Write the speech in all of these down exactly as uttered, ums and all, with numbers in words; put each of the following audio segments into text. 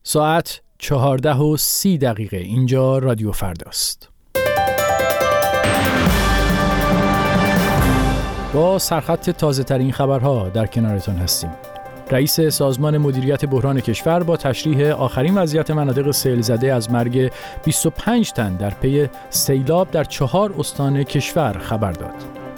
ساعت چهارده و سی دقیقه. اینجا رادیو فرداست. با سرخط تازه ترین خبرها در کنارتان هستیم. رئیس سازمان مدیریت بحران کشور با تشریح آخرین وضعیت مناطق سیل زده از مرگ بیست و پنج تن در پی سیلاب در چهار استان کشور خبر داد.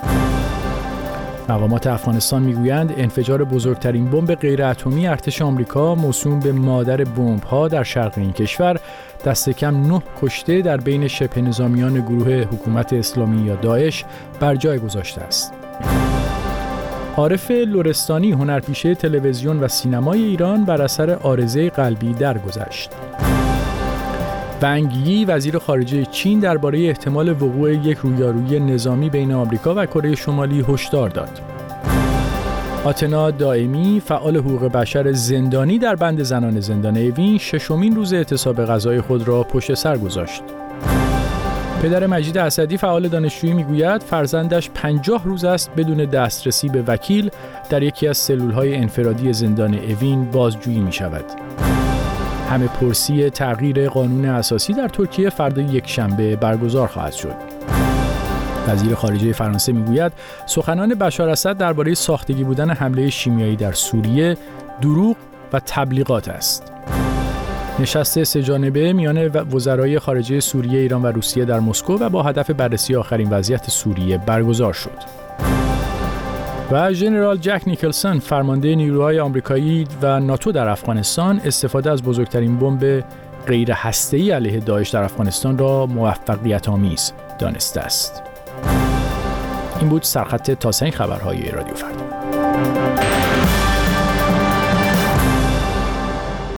مقامات افغانستان میگویند انفجار بزرگترین بمب غیر اتمی ارتش آمریکا موسوم به مادر بمب‌ها در شرق این کشور دست کم نه کشته در بین شبه نظامیان گروه حکومت اسلامی یا داعش بر جای گذاشته است. عارف لرستانی هنرپیشه تلویزیون و سینمای ایران بر اثر عارضه قلبی درگذشت. ونگ یی وزیر خارجه چین درباره احتمال وقوع یک رویارویی نظامی بین آمریکا و کره شمالی هشدار داد. آتنا دائمی فعال حقوق بشر زندانی در بند زنان زندان اوین ششمین روز اعتصاب غذای خود را پشت سر گذاشت. پدر مجید اسدی فعال دانشجویی میگوید فرزندش پنجاه روز است بدون دسترسی به وکیل در یکی از سلول‌های انفرادی زندان اوین بازجویی می‌شود. همه پرسی تغییر قانون اساسی در ترکیه فردا یک شنبه برگزار خواهد شد. وزیر خارجه فرانسه میگوید سخنان بشار اسد درباره ساختگی بودن حمله شیمیایی در سوریه دروغ و تبلیغات است. نشست سه جانبه میان وزرای خارجه سوریه، ایران و روسیه در مسکو و با هدف بررسی آخرین وضعیت سوریه برگزار شد. و ژنرال جک نیکلسون فرمانده نیروهای آمریکایی و ناتو در افغانستان استفاده از بزرگترین بمب غیر هسته‌ای علیه داعش در افغانستان را موفقیت آمیز دانسته است. این بود سرخط تازه خبرهای رادیو فردا.